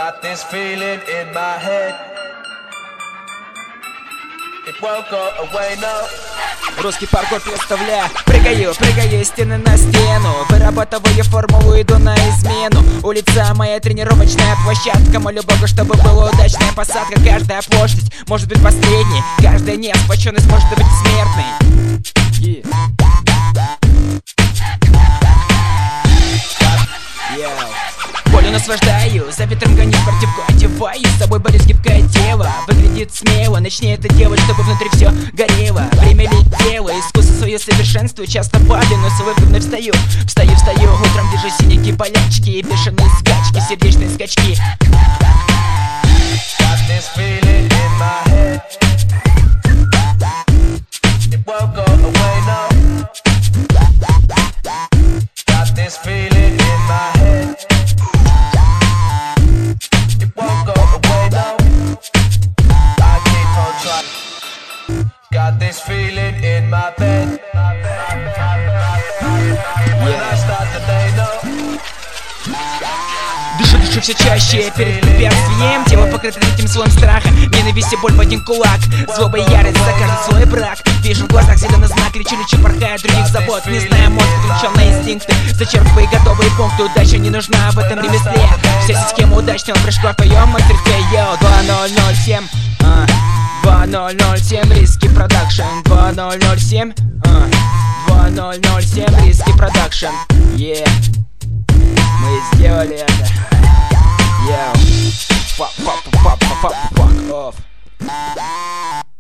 Got this feeling in my head. It won't go away, no. Русский паркур представляю. Прыгаю из стены на стену, вырабатываю формулу, иду на измену. Улица моя тренировочная площадка. Молю Бога, чтобы была удачная посадка. Каждая площадь может быть последней, каждая неосвобожденность может быть смертной. Волю наслаждаю, за ветром гоню, спортивку одеваю, с собой борюсь, гибкое тело выглядит смело, начни это делать, чтобы внутри все горело. Время летело, искусство свое совершенствую, часто падаю, но с улыбкой вновь встаю. Встаю, утром вижу синяки, болячки и бешеные скачки, сердечные скачки. Got this feeling in my head. It won't go away, no. Got this feeling in my head. It won't go away, no. I keep on trying. Got this feeling in my bed. When I start the day, no. Дышу все чаще перед препятствием. Тело покрыто этим слоем страха, ненависть и боль в один кулак. Злоба и ярость за каждый свой брак. Вижу в глазах зеленый знак, лечу, порхая от других забот. Не зная мозг, включен на инстинкты. Зачерпывай готовые пункты, удача не нужна в этом ремесле. Вся система удачного прыжка в твоем мастерстве. Йоу, 2007 2007 риски продакшн. 2007 2007 риски продакшн. Мы сделали это. Fuck off.